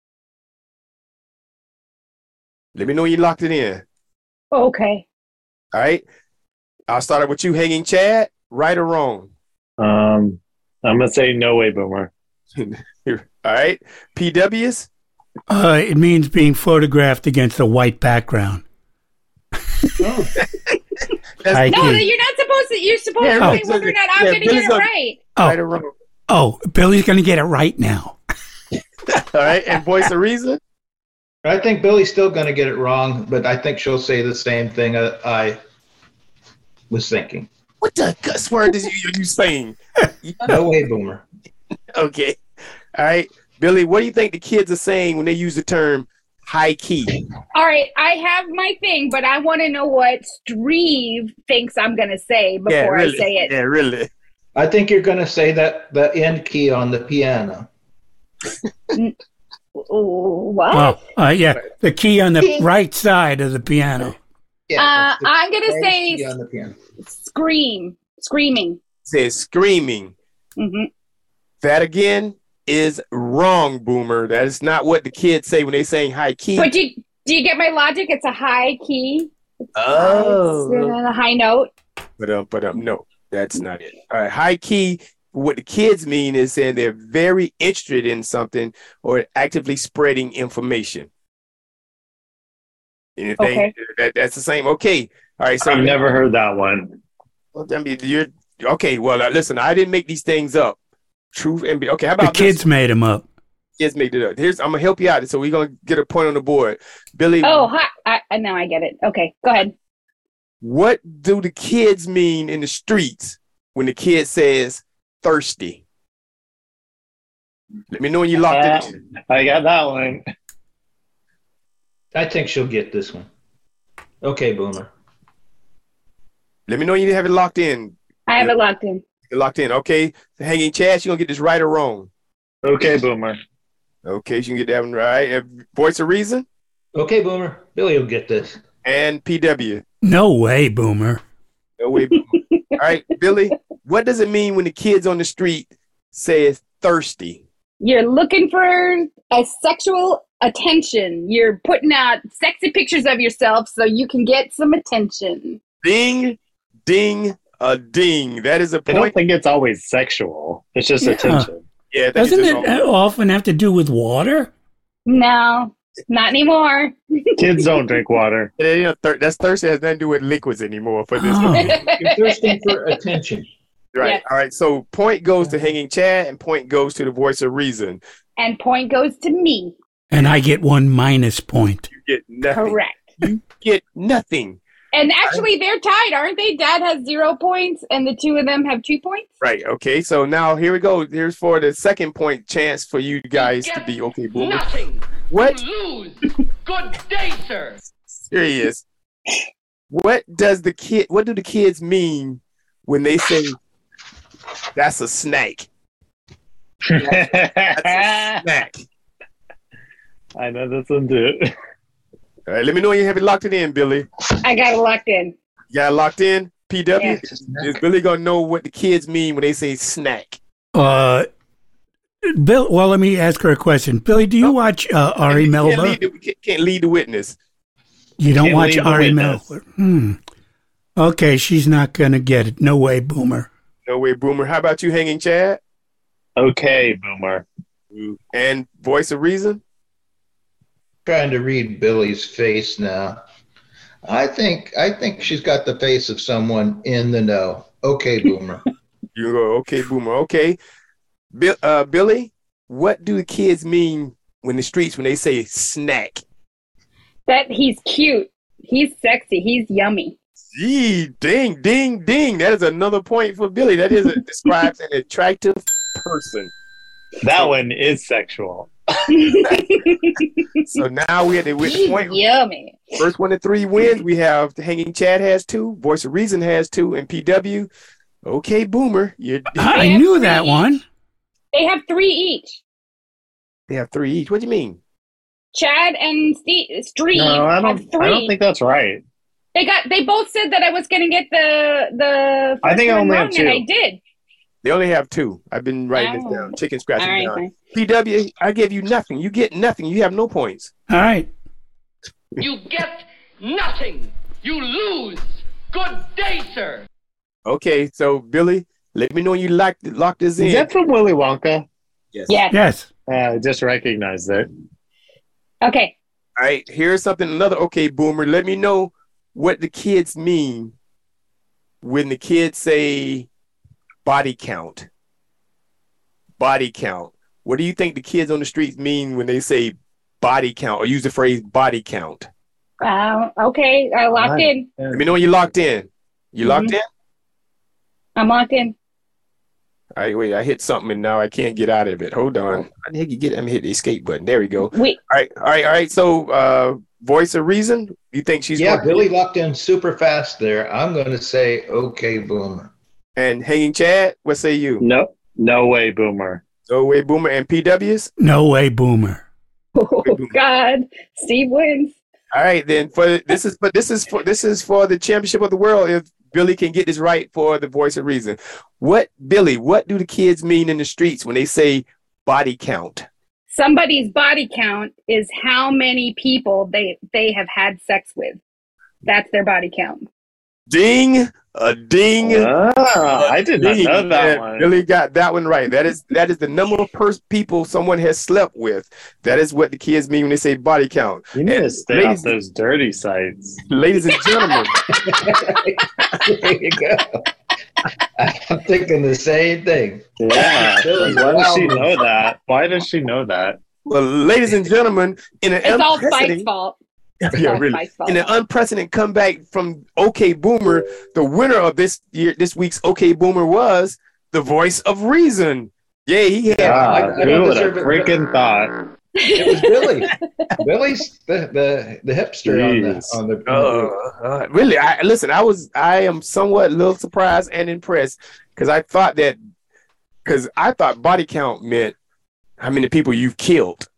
Let me know you locked it in. Okay. All right. I'll start it with you, Hanging Chad. Right or wrong? I'm gonna say no way, Boomer. All right. PWs? It means being photographed against a white background. High No, key. you're not supposed to. You're supposed Yeah, to right. say whether or not I'm Yeah, going to get Billy's it gonna- right. Right or wrong? Oh, Billy's going to get it right now. All right. And voice of reason? I think Billy's still going to get it wrong, but I think she'll say the same thing I was thinking. What the cuss word are you saying? No way, Boomer. Okay. All right. Billy, what do you think the kids are saying when they use the term high key? All right, I have my thing, but I want to know what Streve thinks I'm going to say before I say it. Yeah, really. I think you're going to say that the end key on the piano. What? Oh, yeah. The key on the right side of the piano. Yeah, I'm going to key say on the piano. screaming. Says screaming. Hmm. That again is wrong, Boomer. That is not what the kids say when they saying high key. But do you get my logic? It's a high key. Oh. It's a high note. But no, that's not it. All right, high key. What the kids mean is saying they're very interested in something or actively spreading information. Anything that's the same. Okay. All right. So I've never heard that one. Well, I mean, you're okay. Well, listen, I didn't make these things up. Truth and okay. How about The kids this? made them up. Kids made it up. I'm gonna help you out. So we're gonna get a point on the board. Billy. Oh, hi. Now I get it. Okay, go ahead. What do the kids mean in the streets when the kid says thirsty? Let me know when you locked it in. I got that one. I think she'll get this one. Okay, Boomer. Let me know you have it locked in. I have it locked in. You're locked in. Okay. Hanging Chad, you gonna get this right or wrong? Okay, Boomer. Okay, she can get that one right. Voice of Reason? Okay, Boomer. Billy will get this. And PW? No way, Boomer. No way, Boomer. All right, Billy, what does it mean when the kids on the street say it's thirsty? You're looking for a sexual attention. You're putting out sexy pictures of yourself so you can get some attention. Ding, ding, a ding. That is a I point. don't think it's always sexual. It's just attention. Yeah, Doesn't it often have to do with water? No, not anymore. Kids don't drink water. That's thirsty. Has nothing to do with liquids anymore for this. Oh. You're thirsting for attention. Right. Yes. All right. So point goes to Hanging Chad and point goes to the Voice of Reason. And point goes to me. And I get 1 minus point. You get nothing. Correct. You get nothing. And actually, they're tied, aren't they? Dad has 0 points, and the two of them have 2 points. Right. Okay. So now here we go. Here's for the second point chance for you guys to be okay, Boomer. Nothing. What? You lose. Good day, sir. Serious. What do the kids mean when they say that's a snake? That's a snack. I know that's one too. All right, let me know you have it locked in, Billy. I got it locked in. You got it locked in? PW? Yeah. Is Billy going to know what the kids mean when they say snack? Bill, well, let me ask her a question. Billy, do you watch Ari Melba? Can't lead the witness. You don't Can't watch lead the Ari witness. Melba? Okay, she's not going to get it. No way, Boomer. No way, Boomer. How about you, Hanging Chad? Okay, Boomer. And Voice of Reason? Trying to read Billy's face now. I think she's got the face of someone in the know. Okay, Boomer. You go, okay, Boomer. Okay. Billy, what do the kids mean when they say snack? That he's cute. He's sexy. He's yummy. Gee, ding, ding, ding. That is another point for Billy. That describes an attractive person. That one is sexual. So now we had the point. Yummy. First 1 to 3 wins. We have the Hanging Chad has 2, Voice of Reason has 2, and PW. Okay, Boomer. I knew that one. They have 3 each. They have 3 each. What do you mean? Chad and Steve No, I have don't 3. I don't think that's right. They both said that I was going to get the I think I first one only have wrong, 2. and I did. They only have 2. I've been writing this down. Chicken scratching All right, down. fine. PW, I gave you nothing. You get nothing. You have no points. All right. You get nothing. You lose. Good day, sir. Okay, so Billy, let me know you locked this in. Is that from Willy Wonka? Yes. Yes. Yes. I just recognized it. Okay. All right, here's something, another okay, Boomer. Let me know what the kids mean when the kids say body count. Body count. What do you think the kids on the streets mean when they say body count or use the phrase body count? Okay. I locked in. Let me know when you locked in. You locked in? I'm locked in. All right, wait, I hit something and now I can't get out of it. Hold on. How the heck you get it? Let me hit the escape button. There we go. Wait. All right. So, Voice of Reason, you think she's Yeah, going Billy locked in super fast there. I'm going to say, okay, Boomer. And Hanging Chad, what say you? No way, Boomer. No way, Boomer. And PWs? No way, Boomer. Oh, God. Steve wins. All right, then this is for the championship of the world. If Billy can get this right for the Voice of Reason, what do the kids mean in the streets when they say body count? Somebody's body count is how many people they have had sex with. That's their body count. Ding, a ding. I did not know that Yeah, one. Billy got that one right. That is the number of people someone has slept with. That is what the kids mean when they say body count. You need to And stay off those dirty sites. ladies and gentlemen, There you go. I'm thinking the same thing. Yeah. Billy's Why does she wild. know that? Why does she know that? well, ladies and gentlemen, in an It's all Spike's unprecedented, fault. yeah, all really, Spike's fault. in an unprecedented comeback from OK Boomer, the winner of this week's OK Boomer was the Voice of Reason. Yeah, he had. God, I don't who would deserve have it. freaking thought? It was Billy. Billy's the hipster on the really. I am somewhat a little surprised and impressed because I thought body count meant how many people you've killed.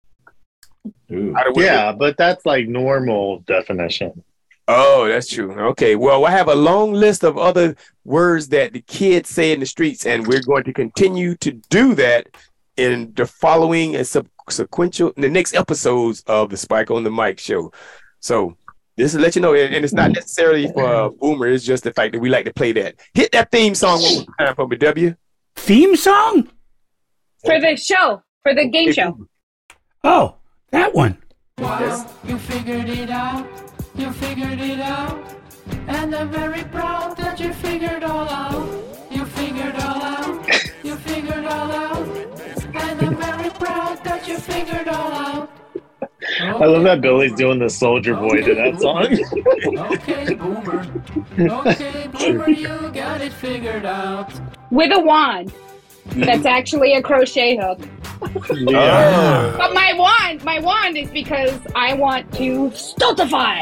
Yeah, but that's like normal definition. Oh, that's true. Okay. Well, I have a long list of other words that the kids say in the streets, and we're going to continue to do that in the following and sequential, the next episodes of the Spike on the Mic show. So this is let you know, and it's not necessarily for Boomer. It's just the fact that we like to play that. Hit that theme song one more time for me, W. Theme song? For the show, for the game show. Oh, that one. Wow, you figured it out. You figured it out. And I'm very proud that you figured all out. You figured all out. You figured all out. And I'm very proud that you figured all out. I love that Billy's doing the soldier boy to that song. Okay, Boomer. Okay, Boomer, you got it figured out. With a wand. That's actually a crochet hook. Yeah. But my wand is because I want to stultify.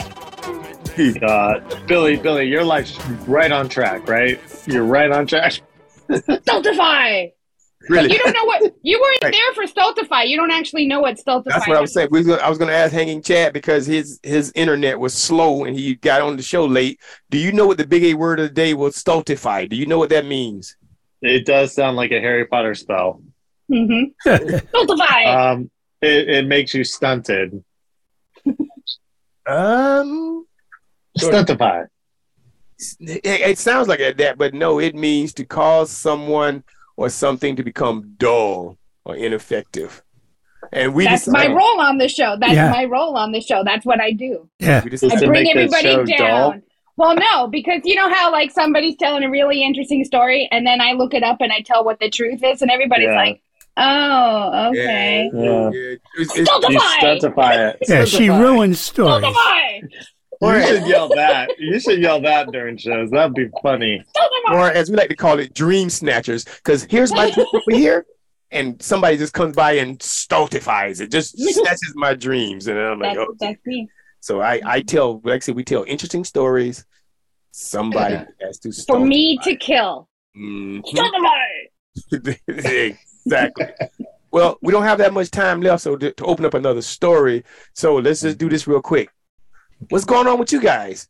Billy, your life's right on track, right? You're right on track. Stultify. Really? You don't know what you weren't there for stultify. You don't actually know what stultify. That's what I was saying. I was going to ask Hanging Chad because his internet was slow and he got on the show late. Do you know what the big A word of the day was? Stultify. Do you know what that means? It does sound like a Harry Potter spell. Mm-hmm. Stultify. It makes you stunted. Stuntify. It sounds like that, but no, it means to cause someone or something to become dull or ineffective. And that's my role on the show. That's my role on the show. That's what I do. Yeah. I bring everybody down. Dull? Well, no, because you know how like somebody's telling a really interesting story and then I look it up and I tell what the truth is and everybody's like, oh, okay. Yeah. Stultify it. Yeah, she ruins stories. Stultify. You should yell that. You should yell that during shows. That'd be funny. Or as we like to call it, dream snatchers. Because here's my dream over here, and somebody just comes by and stultifies it, just snatches my dreams, and I'm like, that's me. So I tell, like I said, we tell interesting stories. Somebody has to stultify. For me to kill. Stultify. Exactly. Well, we don't have that much time left, so to open up another story. So let's just do this real quick. What's going on with you guys?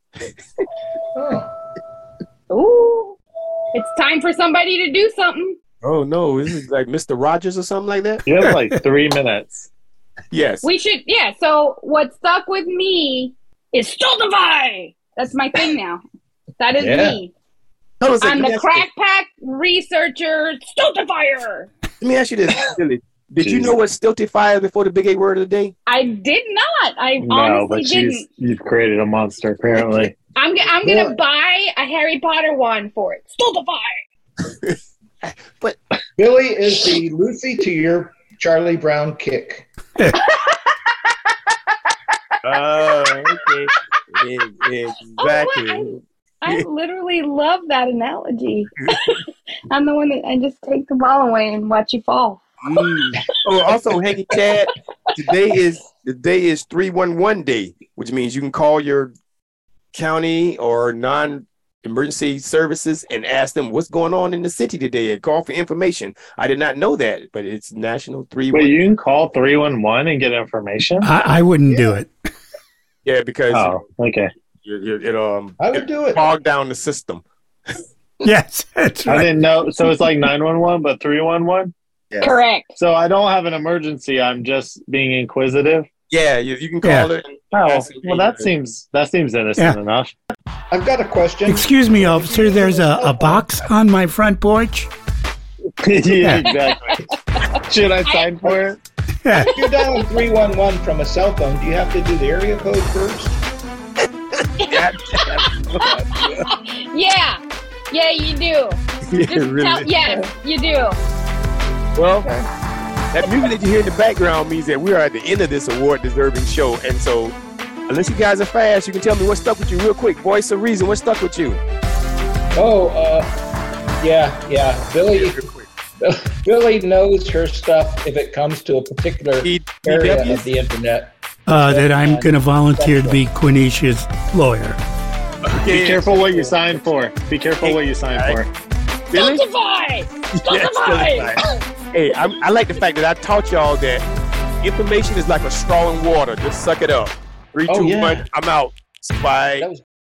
Ooh, it's time for somebody to do something. Oh no, this is like Mr. Rogers or something like that? You have like 3 minutes. Yes. We should, so what stuck with me is stultify. That's my thing now. That is me. I'm the crack pack researcher stultifier. Let me ask you this, Billy. Did you know what stultify is before the big A word of the day? I did not. I honestly didn't. You've created a monster, apparently. I'm gonna buy a Harry Potter wand for it. Stultify. But Billy is the Lucy to your Charlie Brown kick. Okay. Exactly. Oh, I literally love that analogy. I'm the one that I just take the ball away and watch you fall. Oh, also, Hanging Chad, today is 311 day, which means you can call your county or non-emergency services and ask them what's going on in the city today and call for information. I did not know that, but it's National 311. Wait, you can call 311 and get information? I wouldn't do it. Yeah, because okay. I would do it. Bog down the system. Yes, that's right. I didn't know. So it's like 911, but 311? Yes. Correct. So I don't have an emergency. I'm just being inquisitive. Yeah, you can call it. Oh, well, that seems innocent enough. I've got a question. Excuse me, officer. There's a box on my front porch. Yeah, exactly. Should I sign for it? If you're dialing 311 from a cell phone, do you have to do the area code first? Yeah, you do. Yes, you do. Well, that music that you hear in the background means that we are at the end of this award-deserving show, and so unless you guys are fast, you can tell me what stuck with you real quick. Voice of Reason, what stuck with you? Yeah, Billy. Billy knows her stuff if it comes to a particular area of the internet. That I'm going to volunteer to be Quinicia's lawyer. Be careful what you sign for. Be careful what you sign for. Billy? Stultify! Hey, I like the fact that I taught y'all that information is like a straw in water. Just suck it up. 3, 2, 1, I'm out. Spike.